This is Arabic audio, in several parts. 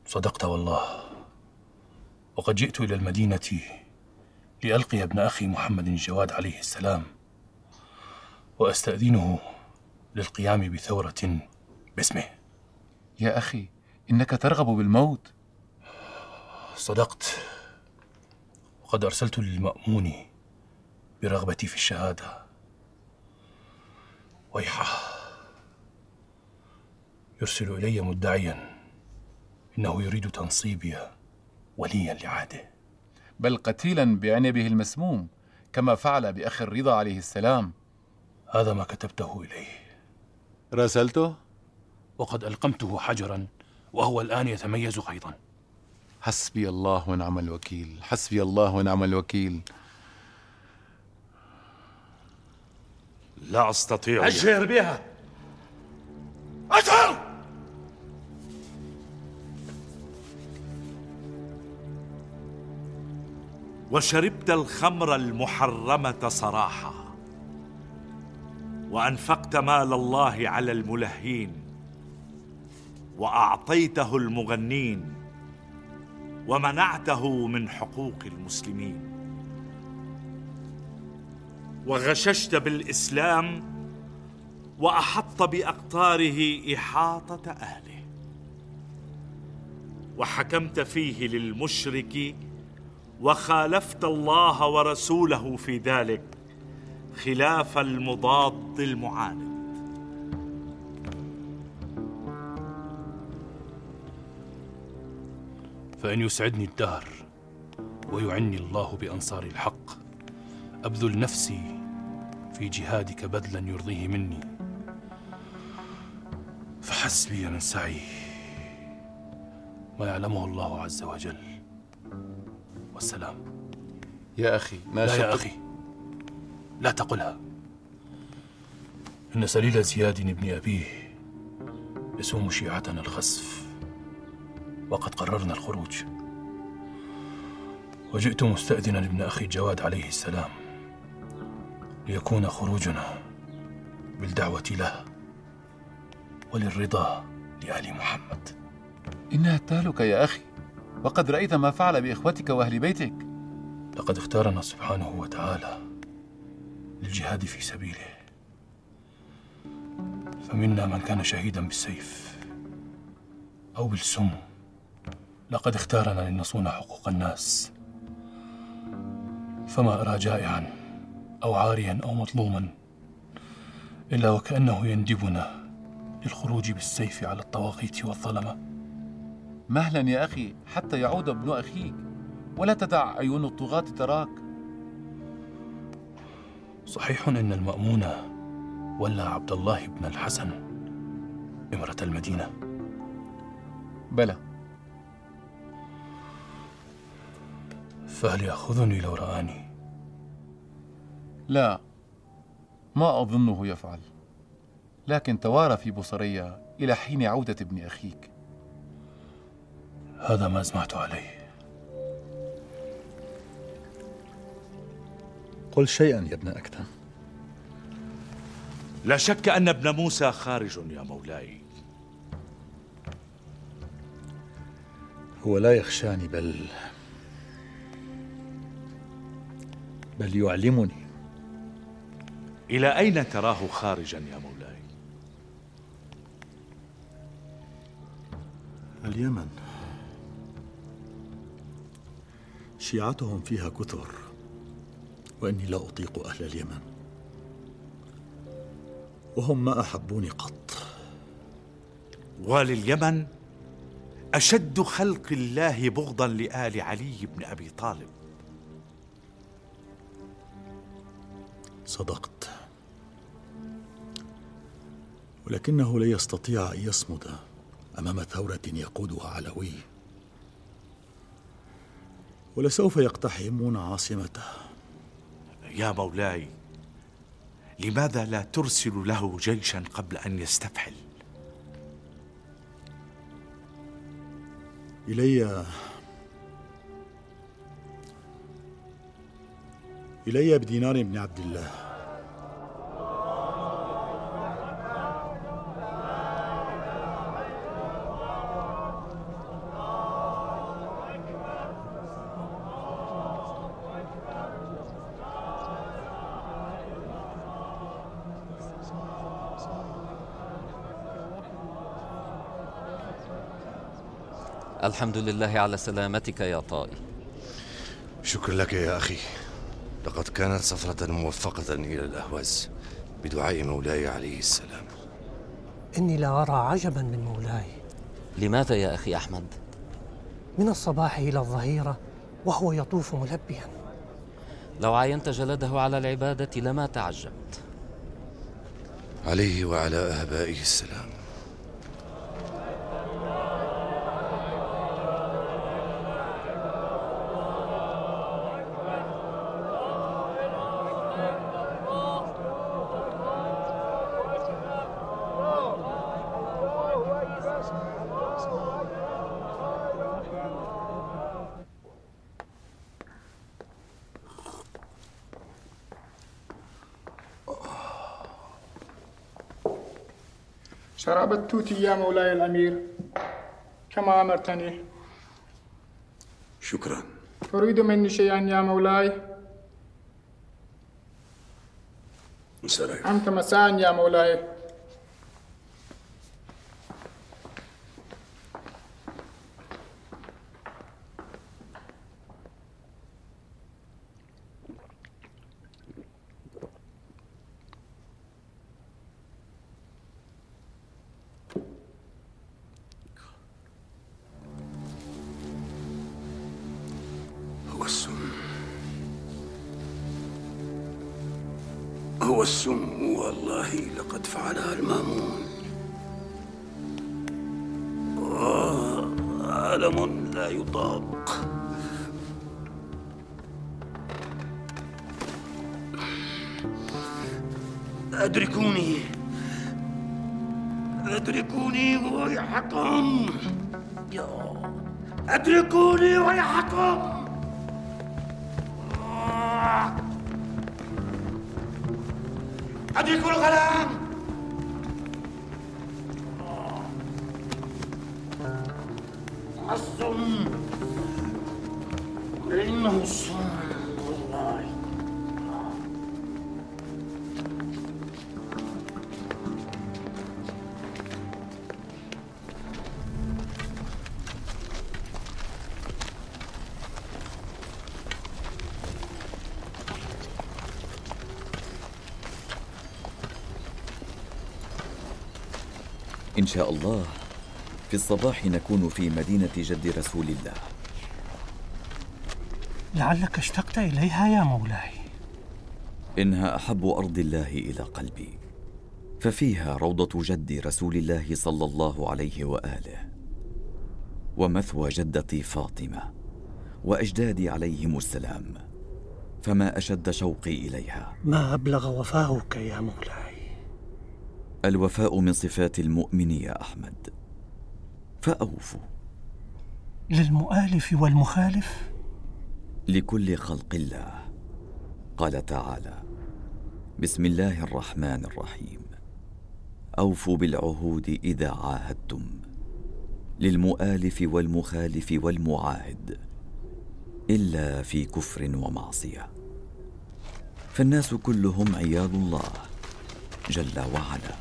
صدقت والله، وقد جئت إلى المدينة لألقي ابن أخي محمد الجواد عليه السلام، وأستأذنه للقيام بثورة باسمه. يا أخي، إنك ترغب بالموت. صدقت، وقد أرسلت للمأمون برغبتي في الشهادة. ويحه، يرسل إلي مدعيا إنه يريد تنصيبي وليا لعهده، بل قتيلا بعنبه المسموم، كما فعل بأخي الرضا عليه السلام. هذا ما كتبته إليه. راسلته؟ وقد ألقمته حجرا، وهو الآن يتميز أيضا. حسبي الله ونعم الوكيل، حسبي الله ونعم الوكيل. لا أستطيع. أجهر بها، أجهر! وشربت الخمر المحرمة صراحة، وأنفقت مال الله على الملهين، وأعطيته المغنين، ومنعته من حقوق المسلمين، وغششت بالإسلام وأحط بأقطاره إحاطة أهله، وحكمت فيه للمشرك وخالفت الله ورسوله في ذلك خلاف المضاد المعاند. فإن يسعدني الدهر ويعني الله بأنصار الحق، أبذل نفسي في جهادك بذلا يرضيه مني، فحسبي من سعي ما يعلمه الله عز وجل. والسلام. يا أخي، ما لا يا أخي، لا تقلها. إن سليل زياد بن أبيه يسوم شيعتنا الخسف، وقد قررنا الخروج، وجئت مستأذنا لابن أخي جواد عليه السلام ليكون خروجنا بالدعوة له وللرضا لآل محمد. إنها تهلك يا أخي، وقد رأيت ما فعل بإخوتك وأهل بيتك. لقد اختارنا سبحانه وتعالى للجهاد في سبيله، فمنا من كان شهيدا بالسيف أو بالسم. لقد اختارنا لنصون حقوق الناس، فما أرى جائعا أو عاريا أو مظلوما إلا وكأنه يندبنا للخروج بالسيف على الطواغيت والظلمة. مهلا يا أخي حتى يعود ابن أخيك، ولا تدع عيون الطغاة تراك. صحيح أن المأمون ولى عبد الله بن الحسن إمرة المدينة؟ بلى. فهل يأخذني لو رآني؟ لا، ما أظنه يفعل، لكن توارى في بصرية إلى حين عودة ابن أخيك. هذا ما أزمعت عليه. قل شيئا يا ابن أكتم. لا شك أن ابن موسى خارج يا مولاي. هو لا يخشاني، بل يعلمني. إلى أين تراه خارجا يا مولاي؟ اليمن، شيعتهم فيها كثر، وإني لا أطيق أهل اليمن، وهم ما أحبوني قط. ولليمن أشد خلق الله بغضا لآل علي بن أبي طالب. صدقت، ولكنه لا يستطيع أن يصمد أمام ثورة يقودها علوي، ولسوف يقتحمون عاصمته. يا مولاي، لماذا لا ترسل له جيشا قبل أن يستفحل؟ إلي بدينار بن عبد الله. الحمد لله على سلامتك يا طائي. شكرا لك يا أخي، لقد كانت سفرة موفقة إلى الأهواز بدعاء مولاي عليه السلام. إني لا أرى عجبا من مولاي. لماذا يا أخي أحمد؟ من الصباح إلى الظهيرة وهو يطوف ملبيا. لو عاينت جلده على العبادة لما تعجبت. عليه وعلى آبائه السلام. شراب التوت يا مولاي الأمير كما أمرتني. شكرا. تريد مني شيئا يا مولاي؟ انصرف. أنت مساء يا مولاي. هو السم والله لقد فعلها المامون. ألم لا يطاق. أدركوني ويحكم، أدركوني ويحكم. أدركوا الغلام. السم، إنه السم والله. إن شاء الله في الصباح نكون في مدينة جد رسول الله. لعلك اشتقت إليها يا مولاي. إنها أحب أرض الله إلى قلبي، ففيها روضة جد رسول الله صلى الله عليه وآله، ومثوى جدتي فاطمة وأجدادي عليهم السلام، فما أشد شوقي إليها. ما أبلغ وفاؤك يا مولاي. الوفاء من صفات المؤمن يا أحمد، فأوفوا. للمؤالف والمخالف؟ لكل خلق الله. قال تعالى: بسم الله الرحمن الرحيم، أوفوا بالعهود إذا عاهدتم، للمؤالف والمخالف والمعاهد، إلا في كفر ومعصية، فالناس كلهم عيال الله جل وعلا.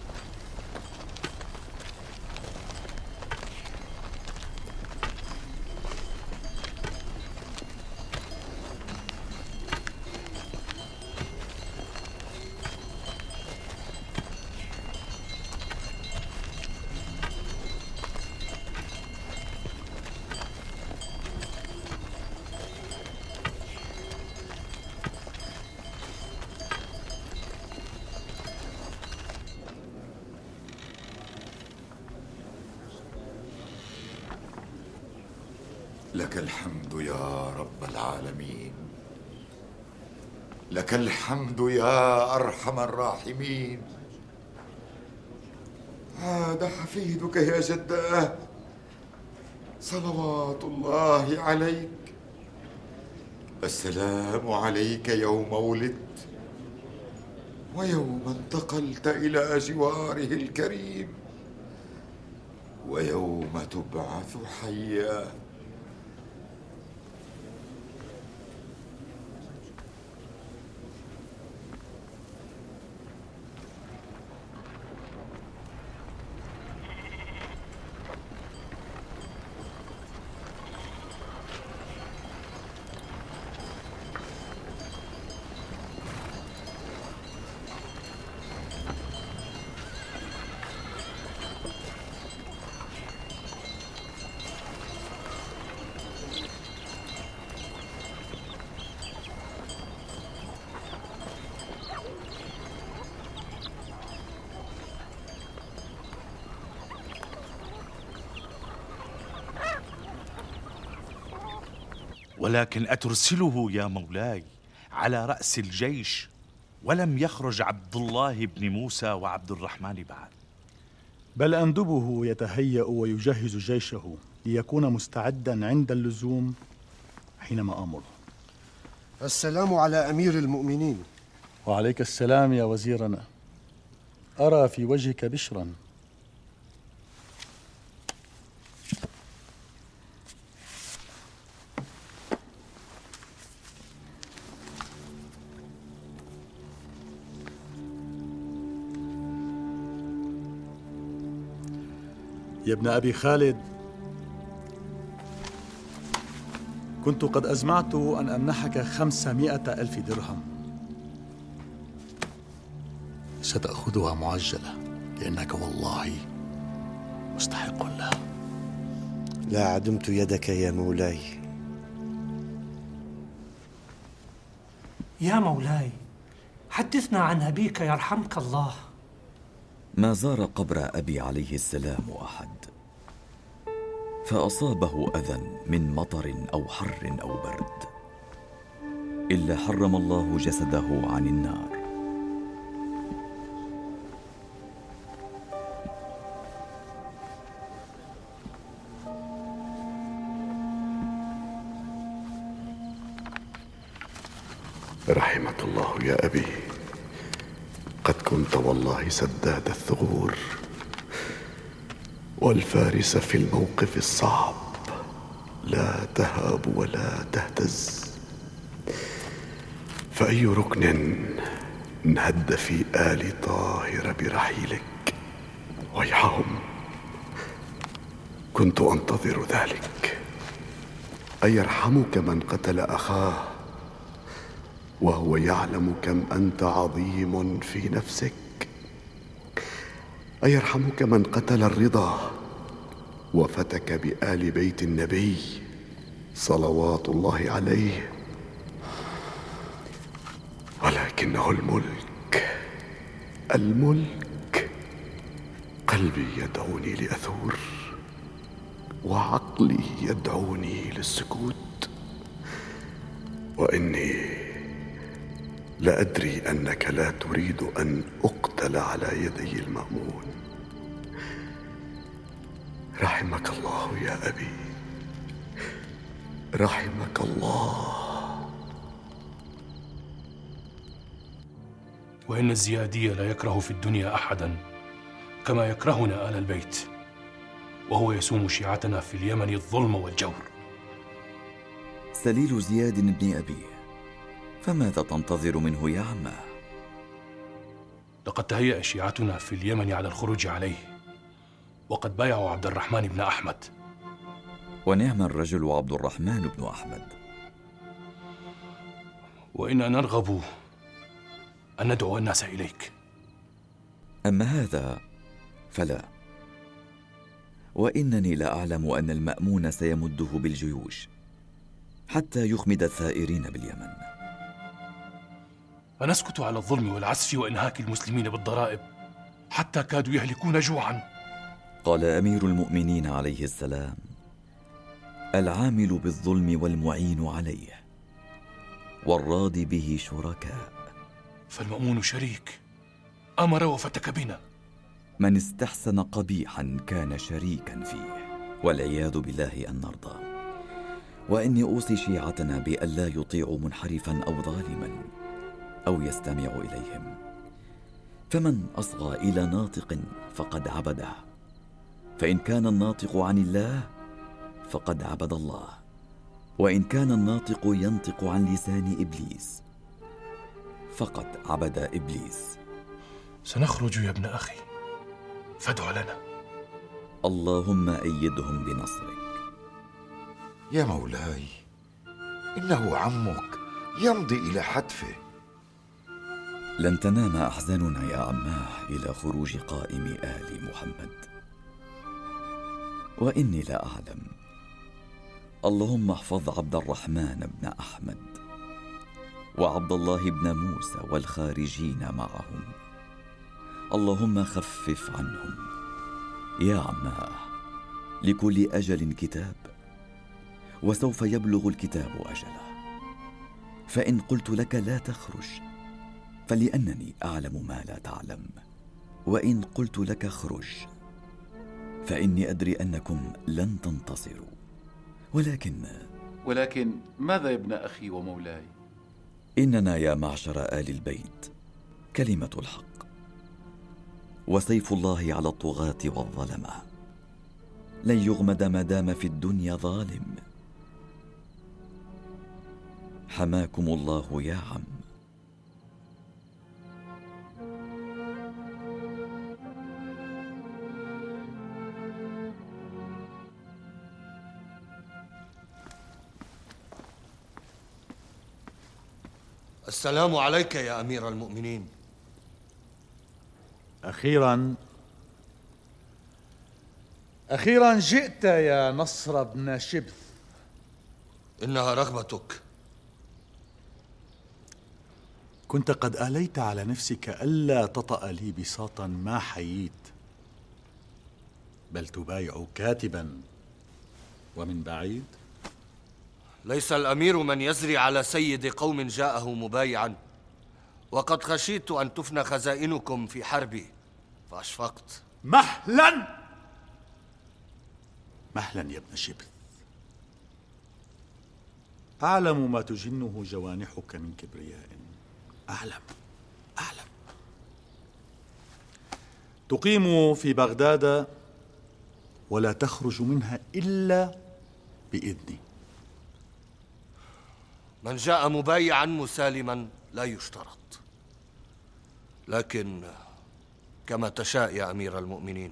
لك الحمد يا رب العالمين، لك الحمد يا أرحم الراحمين. عاد حفيدك يا جداه، صلوات الله عليك. السلام عليك يوم ولدت ويوم انتقلت إلى جواره الكريم ويوم تبعث حيا. ولكن أترسله يا مولاي على رأس الجيش ولم يخرج عبد الله بن موسى وعبد الرحمن بعد؟ بل أندبه يتهيأ ويجهز جيشه ليكون مستعدا عند اللزوم حينما آمره. السلام على أمير المؤمنين. وعليك السلام يا وزيرنا. أرى في وجهك بشرا. يا ابن أبي خالد، كنت قد أزمعت أن أمنحك 500,000 درهم. ستأخذها معجلة لأنك والله مستحق لها. لا عدمت يدك يا مولاي. يا مولاي، حدثنا عن أبيك يرحمك الله. ما زار قبر أبي عليه السلام أحد فأصابه أذى من مطر أو حر أو برد إلا حرم الله جسده عن النار. رحمك الله يا أبي، قد كنت والله سداد الثغور والفارس في الموقف الصعب، لا تهاب ولا تهتز. فأي ركن انهد في آل طاهر برحيلك؟ ويحهم، كنت أنتظر ذلك. أيرحمك من قتل أخاه وهو يعلم كم أنت عظيم في نفسك؟ أيرحمك من قتل الرضا وفتك بآل بيت النبي صلوات الله عليه؟ ولكنه الملك. قلبي يدعوني لأثور وعقلي يدعوني للسكوت، وإني لأدري أنك لا تريد أن أقتل على يدي المأمون. رحمك الله يا أبي، رحمك الله. وإن الزيادي لا يكره في الدنيا أحدا كما يكرهنا آل البيت، وهو يسوم شيعتنا في اليمن الظلم والجور. سليل زياد بن أبيه، فماذا تنتظر منه يا عماه؟ لقد تهيأ شيعتنا في اليمن على الخروج عليه، وقد بايعوا عبد الرحمن بن أحمد. ونعم الرجل عبد الرحمن بن أحمد. وإننا نرغب أن ندعو الناس إليك. أما هذا فلا، وإنني لأعلم أن المأمون سيمده بالجيوش حتى يخمد الثائرين باليمن. فنسكت على الظلم والعسف وإنهاك المسلمين بالضرائب حتى كادوا يهلكون جوعا. قال أمير المؤمنين عليه السلام: العامل بالظلم والمعين عليه والراضي به شركاء. فالمأمون شريك، أمر وفتك بنا. من استحسن قبيحا كان شريكا فيه، والعياذ بالله أن نرضى. وإني أوصي شيعتنا بألا يطيعوا منحرفا أو ظالما أو يستمع إليهم، فمن أصغى إلى ناطق فقد عبده، فإن كان الناطق عن الله فقد عبد الله، وإن كان الناطق ينطق عن لسان إبليس فقد عبد إبليس. سنخرج يا ابن أخي، فادع لنا. اللهم أيدهم بنصرك. يا مولاي، إنه عمك يمضي إلى حتفه. لن تنام أحزاننا يا عماه إلى خروج قائم آل محمد، وإني لا أعلم. اللهم احفظ عبد الرحمن بن أحمد وعبد الله بن موسى والخارجين معهم. اللهم خفف عنهم. يا عماه، لكل أجل كتاب، وسوف يبلغ الكتاب أجله. فإن قلت لك لا تخرج فلأنني أعلم ما لا تعلم، وإن قلت لك اخرج فإني أدري أنكم لن تنتصروا. ولكن ماذا يا ابن أخي ومولاي؟ إننا يا معشر آل البيت كلمة الحق وسيف الله على الطغاة والظلمة، لن يغمد ما دام في الدنيا ظالم. حماكم الله يا عم. السلام عليك يا أمير المؤمنين. أخيرا جئت يا نصر بن شبث. إنها رغبتك. كنت قد آليت على نفسك ألا تطأ لي بساطا ما حييت، بل تبايع كاتبا ومن بعيد. ليس الأمير من يزري على سيد قوم جاءه مبايعا، وقد خشيت أن تفنى خزائنكم في حربي فأشفقت. مهلا يا ابن شبث، أعلم ما تجنه جوانحك من كبرياء. أعلم. تقيم في بغداد ولا تخرج منها إلا بإذني. من جاء مبايعا مسالما لا يشترط، لكن كما تشاء يا أمير المؤمنين.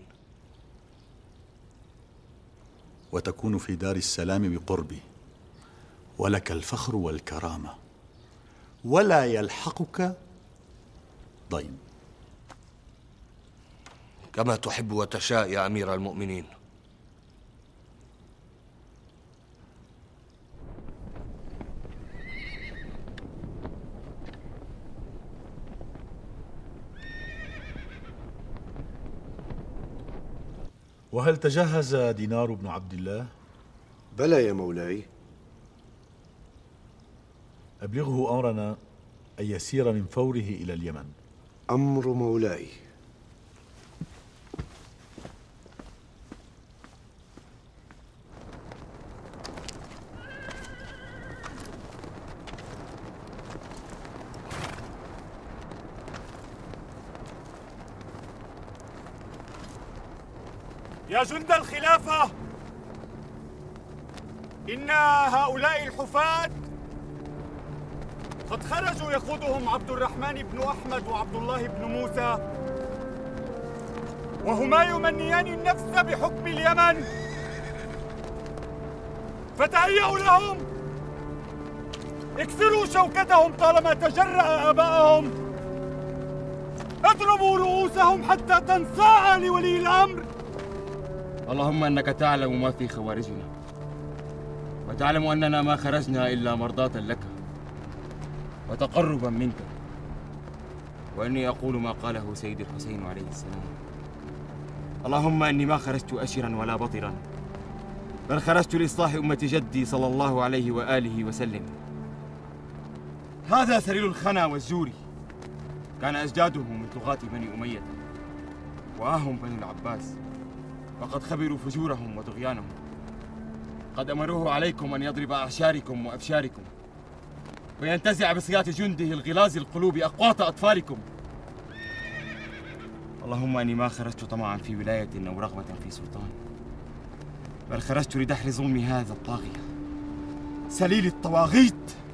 وتكون في دار السلام بقربي، ولك الفخر والكرامة، ولا يلحقك ضيم. كما تحب وتشاء يا أمير المؤمنين. وهل تجهز دينار بن عبد الله؟ بلى يا مولاي. أبلغه أمرنا أن يسير من فوره إلى اليمن. أمر مولاي. يا جند الخلافة، إن هؤلاء الحفاة قد خرجوا يقودهم عبد الرحمن بن أحمد وعبد الله بن موسى، وهما يمنيان النفس بحكم اليمن، فتهيئوا لهم، اكسروا شوكتهم طالما تجرأ آباءهم، اضربوا رؤوسهم حتى تنصاع لولي الأمر. اللهم أنك تعلم ما في خوارجنا، وتعلم أننا ما خرجنا إلا مرضاة لك وتقربا منك، وإني أقول ما قاله سيد الحسين عليه السلام: اللهم إني ما خرجت أشرا ولا بطرا، بل خرجت لإصلاح أمة جدي صلى الله عليه وآله وسلم. هذا سرير الخنا والزور، كان أجداده من طغاة بني أمية، وهم بني العباس، وقد خبروا فجورهم وطغيانهم. قد أمروه عليكم أن يضرب أعشاركم وأبشاركم، وينتزع بصيات جنده الغلاظ القلوب أقواط أطفالكم. اللهم إني ما خرجت طمعا في ولاية أو رغبة في سلطان، بل خرجت لدحر ظلم هذا الطاغية سليل الطواغيت.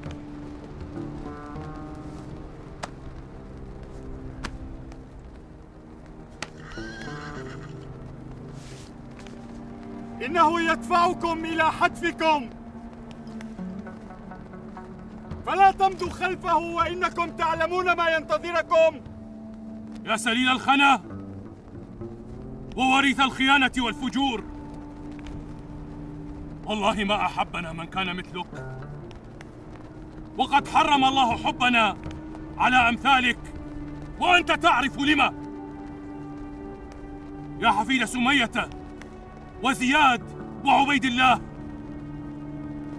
إنه يدفعكم إلى حتفكم، فلا تمضوا خلفه وإنكم تعلمون ما ينتظركم. يا سليل الخنا ووريث الخيانة والفجور، والله ما أحبنا من كان مثلك، وقد حرم الله حبنا على أمثالك، وأنت تعرف لما. يا حفيد سمية وزياد وعبيد الله،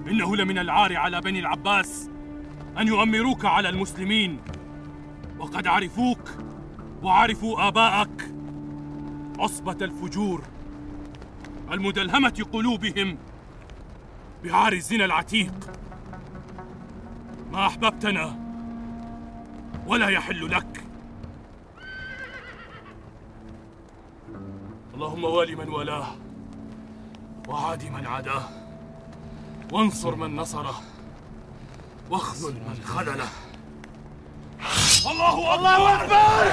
إنه لمن العار على بني العباس أن يؤمروك على المسلمين، وقد عرفوك وعرفوا آباءك عصبة الفجور المدلهمة قلوبهم بعار الزنا العتيق. ما أحببتنا ولا يحل لك. اللهم وال من والاه وعاد من عاداه وانصر من نصره واخذل من خذله. الله أكبر!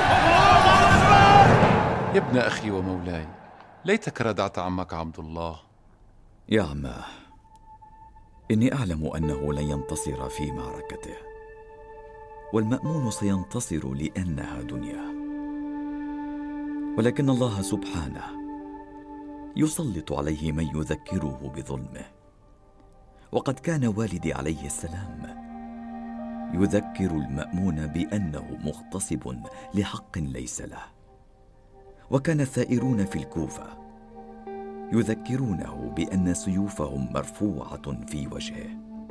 يا ابن أخي ومولاي، ليتك ردعت عمك عبد الله. يا عماه، إني أعلم أنه لن ينتصر في معركته، والمأمون سينتصر لأنها دنيا، ولكن الله سبحانه يسلط عليه من يذكره بظلمه. وقد كان والدي عليه السلام يذكر المأمون بأنه مغتصب لحق ليس له، وكان الثائرون في الكوفة يذكرونه بأن سيوفهم مرفوعة في وجهه.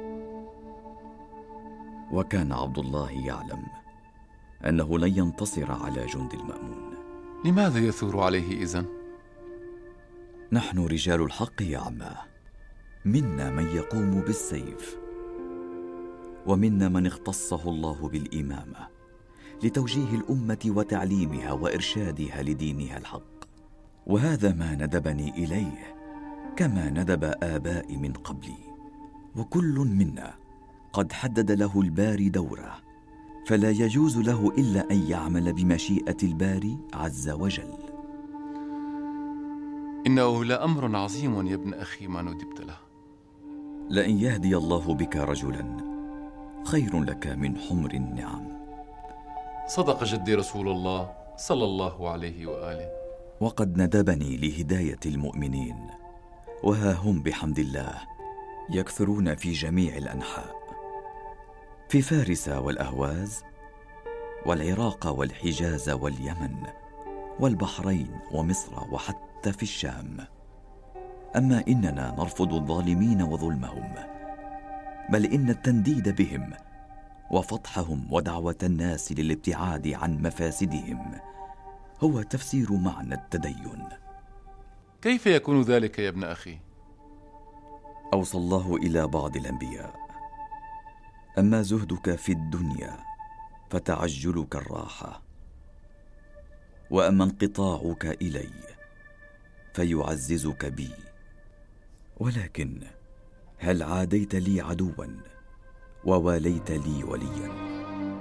وكان عبد الله يعلم أنه لن ينتصر على جند المأمون. لماذا يثور عليه إذن؟ نحن رجال الحق يا عماه، منا من يقوم بالسيف، ومنا من اختصه الله بالإمامة لتوجيه الأمة وتعليمها وإرشادها لدينها الحق. وهذا ما ندبني إليه كما ندب آبائي من قبلي، وكل منا قد حدد له الباري دوره، فلا يجوز له إلا أن يعمل بمشيئة الباري عز وجل. إنه لأمر عظيم يا ابن أخي ما ندبت له. لئن يهدي الله بك رجلا خير لك من حمر النعم. صدق جدي رسول الله صلى الله عليه وآله. وقد ندبني لهداية المؤمنين، وها هم بحمد الله يكثرون في جميع الأنحاء، في فارس والأهواز والعراق والحجاز واليمن والبحرين ومصر وحتى في الشام. أما إننا نرفض الظالمين وظلمهم، بل إن التنديد بهم وفضحهم ودعوة الناس للابتعاد عن مفاسدهم هو تفسير معنى التدين. كيف يكون ذلك يا ابن أخي؟ أوصى الله إلى بعض الأنبياء: أما زهدك في الدنيا فتعجلك الراحة، وأما انقطاعك إلي فيعززك بي. ولكن هل عاديت لي عدوا وواليت لي وليا؟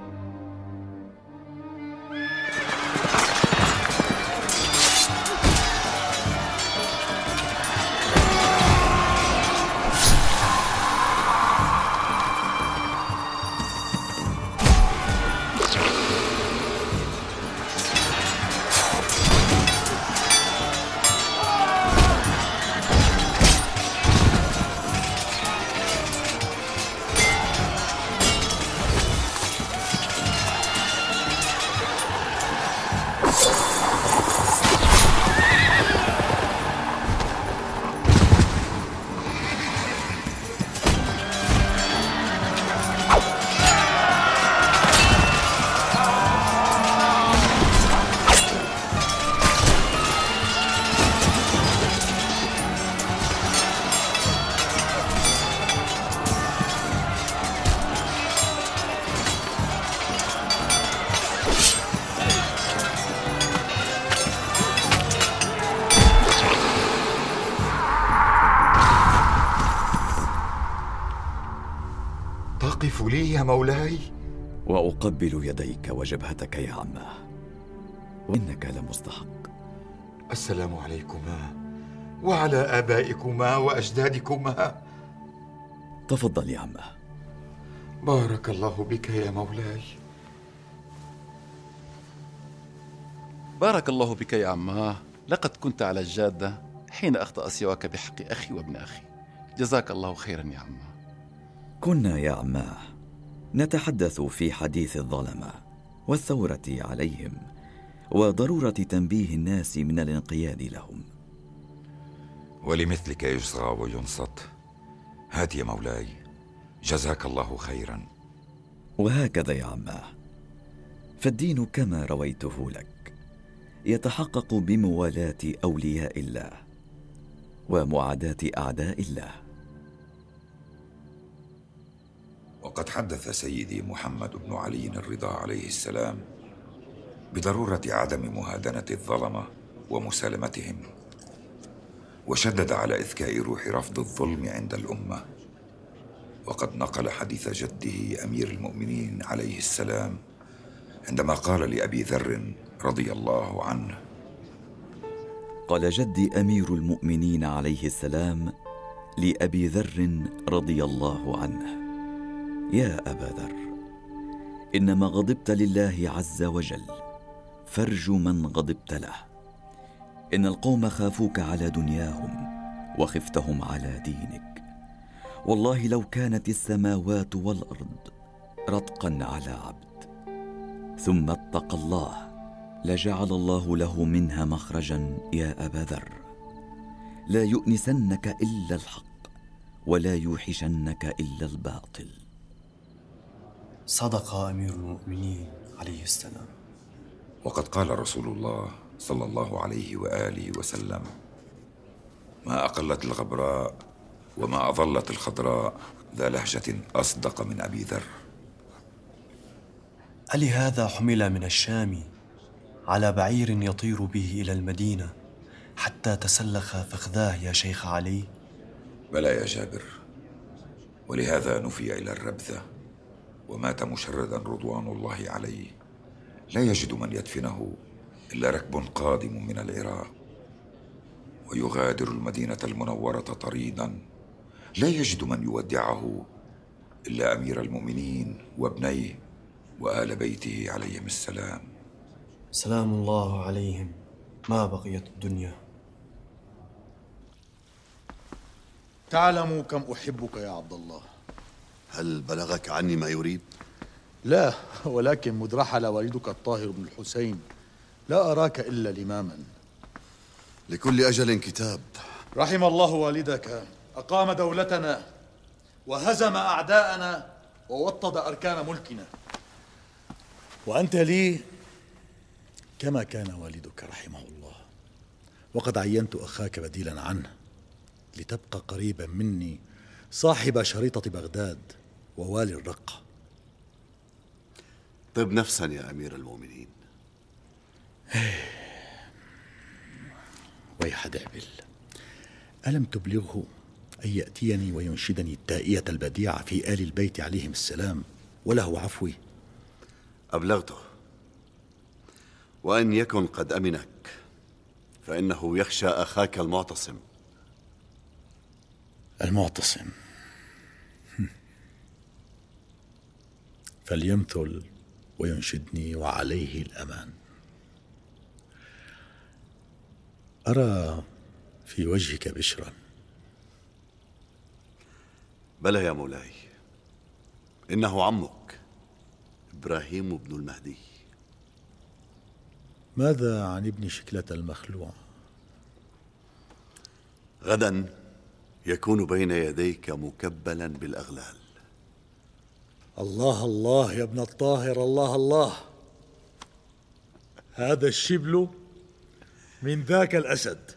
تقف لي يا مولاي؟ وأقبل يديك وجبهتك يا عماه، وإنك لمستحق. السلام عليكما وعلى آبائكما وأجدادكما. تفضل يا عماه. بارك الله بك يا مولاي. بارك الله بك يا عماه، لقد كنت على الجادة حين أخطأ سواك بحق أخي وابن أخي. جزاك الله خيرا يا عماه. كنا يا عماه نتحدث في حديث الظلمة والثورة عليهم، وضرورة تنبيه الناس من الانقياد لهم. ولمثلك يصغى وينصت، هات يا مولاي، جزاك الله خيرا. وهكذا يا عماه، فالدين كما رويته لك يتحقق بموالاة أولياء الله ومعاداة أعداء الله. وقد حدث سيدي محمد بن علي الرضا عليه السلام بضرورة عدم مهادنة الظلمة ومسالمتهم، وشدد على إذكاء روح رفض الظلم عند الأمة. وقد نقل حديث جده أمير المؤمنين عليه السلام عندما قال لأبي ذر رضي الله عنه: قال جدي أمير المؤمنين عليه السلام لأبي ذر رضي الله عنه: يا أبا ذر، إنما غضبت لله عز وجل فارج من غضبت له. إن القوم خافوك على دنياهم وخفتهم على دينك. والله لو كانت السماوات والأرض رتقا على عبد ثم اتقى الله لجعل الله له منها مخرجا يا أبا ذر. لا يؤنسنك إلا الحق ولا يوحشنك إلا الباطل. صدق أمير المؤمنين عليه السلام. وقد قال رسول الله صلى الله عليه وآله وسلم: ما أقلت الغبراء وما أظلت الخضراء ذا لهجة أصدق من أبي ذر. ألهذا حمل من الشام على بعير يطير به إلى المدينة حتى تسلخ فخذاه يا شيخ علي؟ بلى يا جابر، ولهذا نفي إلى الربذة ومات مشردا رضوان الله عليه، لا يجد من يدفنه إلا ركب قادم من العراق، ويغادر المدينة المنورة طريدا لا يجد من يودعه إلا أمير المؤمنين وابنيه وآل بيته عليهم السلام. سلام الله عليهم ما بقيت الدنيا. تعلم كم أحبك يا عبد الله. هل بلغك عني ما يريد؟ لا، ولكن مذ رحل والدك الطاهر بن الحسين لا أراك إلا لماما. لكل أجل كتاب. رحم الله والدك، أقام دولتنا وهزم أعداءنا ووطد أركان ملكنا، وأنت لي كما كان والدك رحمه الله. وقد عينت أخاك بديلا عنه لتبقى قريبا مني، صاحب شريطة بغداد ووالي الرقة. طب نفسا يا أمير المؤمنين. ويح دعبل، ألم تبلغه أن يأتيني وينشدني التائية البديعة في آل البيت عليهم السلام وله عفوي؟ أبلغته، وأن يكن قد أمنك، فإنه يخشى أخاك المعتصم. المعتصم فليمثل وينشدني وعليه الأمان. أرى في وجهك بشرا. بلى يا مولاي، إنه عمك إبراهيم بن المهدي. ماذا عن ابن شكلة المخلوع؟ غدا يكون بين يديك مكبلا بالأغلال. الله الله يا ابن الطاهر، الله الله. هذا الشبل من ذاك الأسد.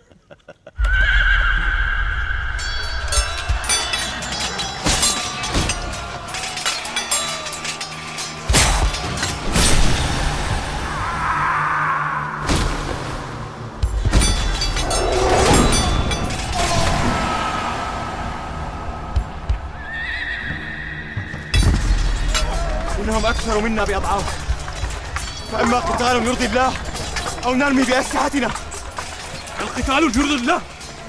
إنهم أكثر منا بأضعاف، فإما قتال يرضي الله أو نرمي بأسلحتنا. القتال يرضي الله.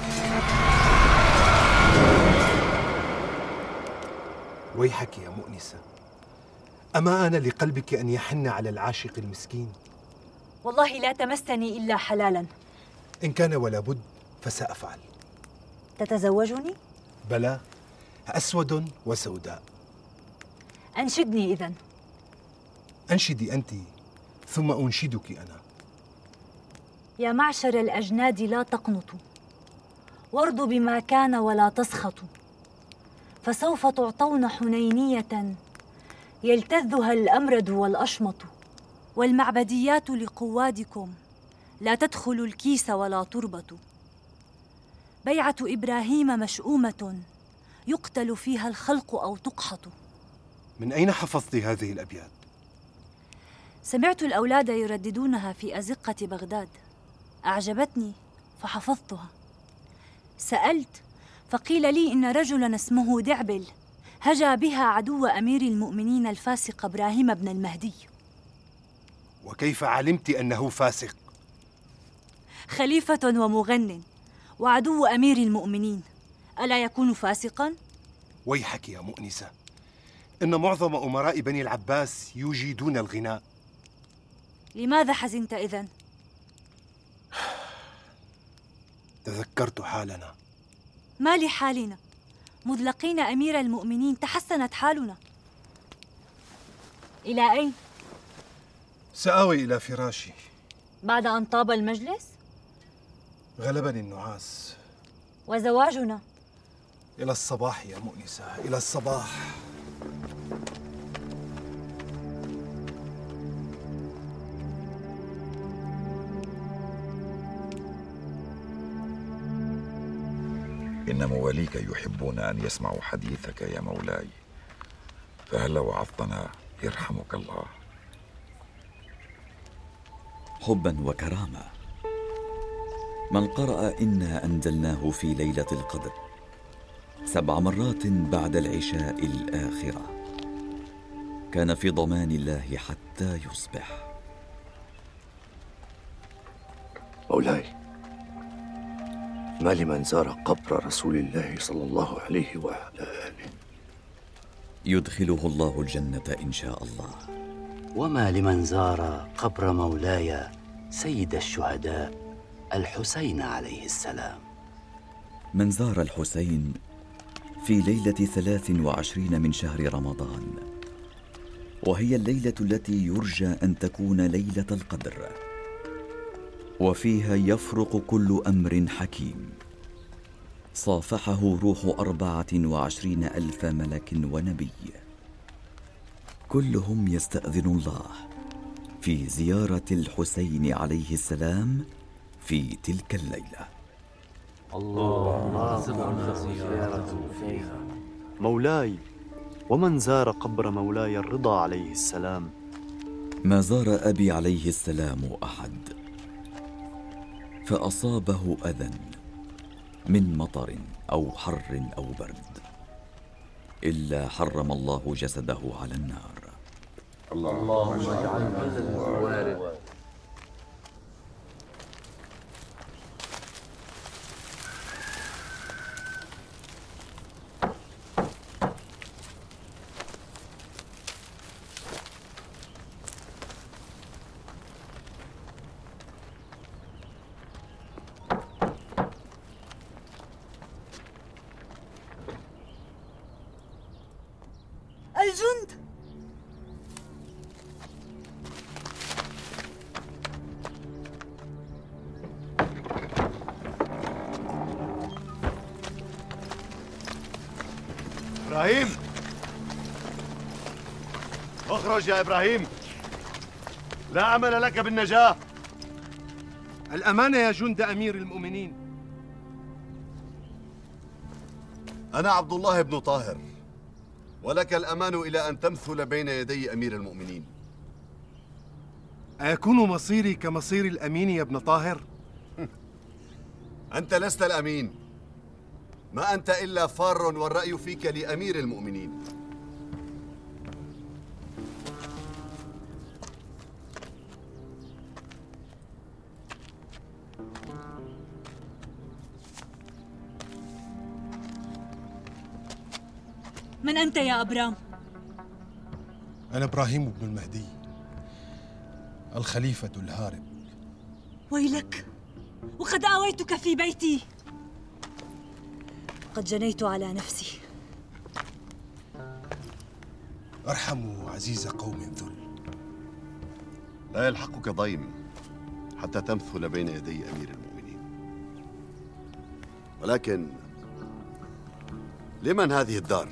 ويحك يا مؤنسة، أما آن لقلبك أن يحن على العاشق المسكين؟ والله لا تمسني إلا حلالا. إن كان ولا بد فسأفعل. تتزوجني؟ بلى، أسود وسوداء. أنشدني إذن. أنشدي أنت ثم أنشدك أنا. يا معشر الأجناد لا تقنطوا، وارضوا بما كان ولا تسخطوا، فسوف تعطون حنينية يلتذها الأمرد والأشمط، والمعبديات لقوادكم لا تدخل الكيس ولا تربط. بيعة إبراهيم مشؤومة يقتل فيها الخلق أو تقحط. من أين حفظت هذه الأبيات؟ سمعت الأولاد يرددونها في أزقة بغداد، أعجبتني فحفظتها. سألت فقيل لي إن رجلاً اسمه دعبل هجا بها عدو أمير المؤمنين الفاسق إبراهيم بن المهدي. وكيف علمت أنه فاسق؟ خليفة ومغن وعدو أمير المؤمنين، ألا يكون فاسقاً؟ ويحك يا مؤنسة، إن معظم أمراء بني العباس يجيدون الغناء. لماذا حزنت إذن؟ تذكرت حالنا. ما لحالنا؟ مذ لقينا أمير المؤمنين تحسنت حالنا. إلى أين؟ سآوي إلى فراشي. بعد أن طاب المجلس؟ غلبني النعاس. وزواجنا؟ إلى الصباح يا مؤنسة، إلى الصباح. إن مواليك يحبون أن يسمعوا حديثك يا مولاي، فهل وعظتنا يرحمك الله؟ حبا وكرامة. من قرأ إنا أنزلناه في ليلة القدر 7 مرات بعد العشاء الآخرة كان في ضمان الله حتى يصبح. مولاي، ما لمن زار قبر رسول الله صلى الله عليه وعلى آله يدخله الله الجنة إن شاء الله. وما لمن زار قبر مولاي سيد الشهداء الحسين عليه السلام. من زار الحسين في ليلة 23 من شهر رمضان، وهي الليلة التي يرجى أن تكون ليلة القدر، وفيها يفرق كل أمر حكيم. صافحه روح 24,000 ملك ونبي، كلهم يستأذن الله في زيارة الحسين عليه السلام في تلك الليلة. اللهم ارزقنا زيارته فيها. مولاي، ومن زار قبر مولاي الرضا عليه السلام؟ ما زار أبي عليه السلام أحد فأصابه أذى من مطر أو حر أو برد إلا حرم الله جسده على النار. اللهم اجعلنا من الوارد. الجند! إبراهيم، اخرج يا إبراهيم، لا أمل لك بالنجاة. الأمانة يا جند أمير المؤمنين. أنا عبد الله بن طاهر، ولك الأمان إلى أن تمثل بين يدي أمير المؤمنين. أيكون مصيري كمصير الأمين يا ابن طاهر؟ أنت لست الأمين، ما أنت إلا فار والرأي فيك لأمير المؤمنين. من أنت يا أبرام؟ أنا إبراهيم بن المهدي، الخليفة الهارب. ويلك، وقد آويتك في بيتي. قد جنيت على نفسي. ارحموا عزيز قوم ذل. لا يلحقك ضيم حتى تمثل بين يدي أمير المؤمنين، ولكن لمن هذه الدار؟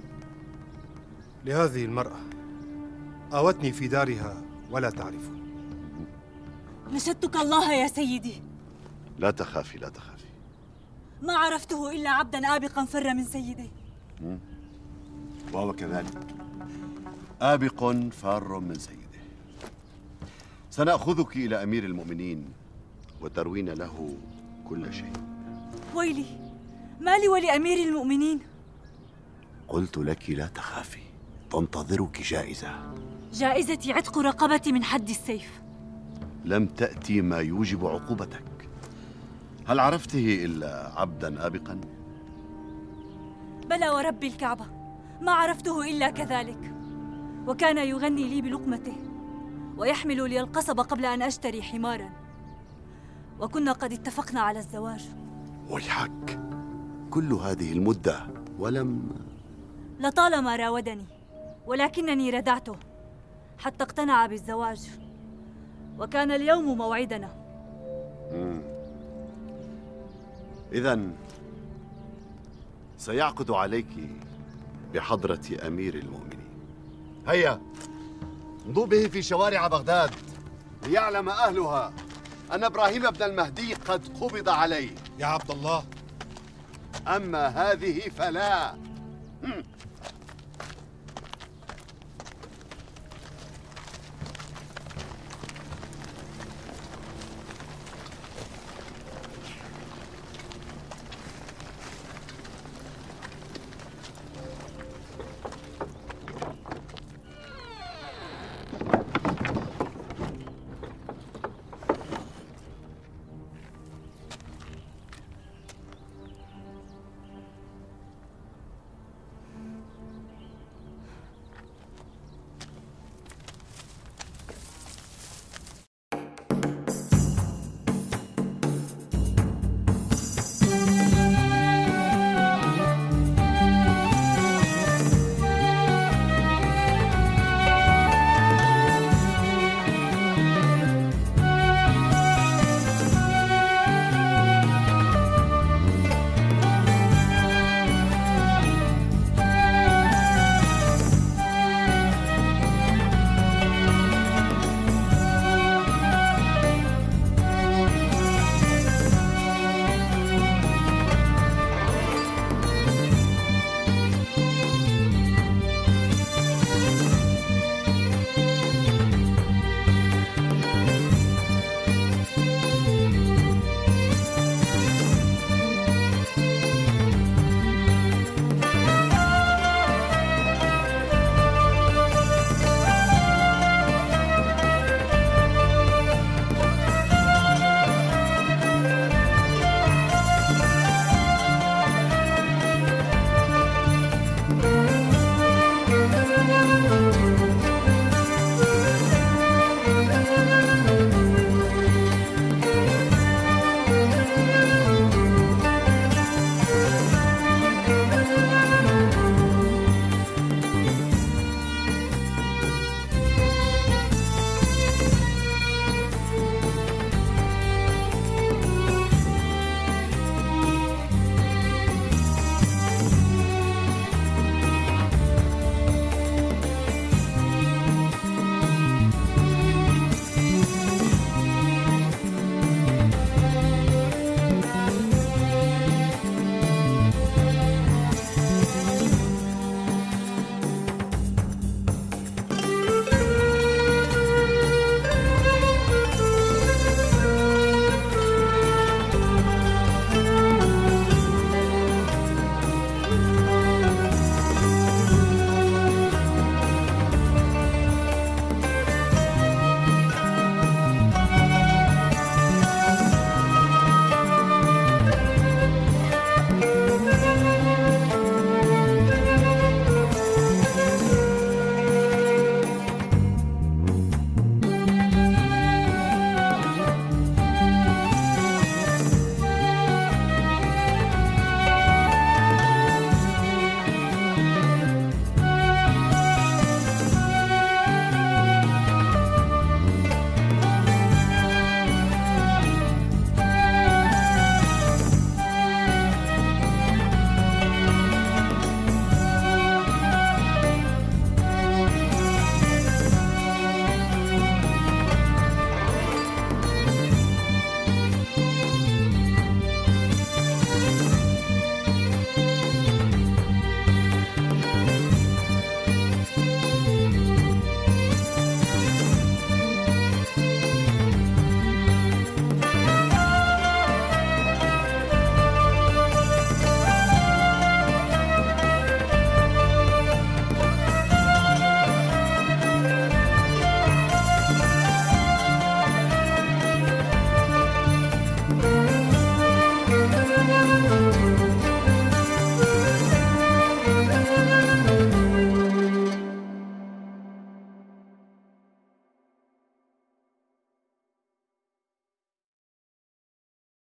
لهذه المرأة آوتني في دارها ولا تعرفه. نشدتك الله يا سيدي. لا تخافي لا تخافي. ما عرفته إلا عبدا آبقا فر من سيده. وهو كذلك آبق فار من سيده. سنأخذك إلى أمير المؤمنين وتروين له كل شيء. ويلي، ما لي ولأمير المؤمنين؟ قلت لك لا تخافي، تنتظرك جائزة. جائزتي عتق رقبتي من حد السيف. لم تأتي ما يوجب عقوبتك. هل عرفته إلا عبدا آبقا؟ بلى ورب الكعبة، ما عرفته إلا كذلك. وكان يغني لي بلقمته ويحمل لي القصب قبل أن أشتري حمارا، وكنا قد اتفقنا على الزواج. ويحك، كل هذه المدة ولم... لطالما راودني، ولكنني ردعته حتى اقتنع بالزواج، وكان اليوم موعدنا. إذن سيعقد عليك بحضرة أمير المؤمنين. هيا امضوا به في شوارع بغداد ليعلم أهلها أن إبراهيم بن المهدي قد قبض عليه. يا عبد الله، أما هذه فلا.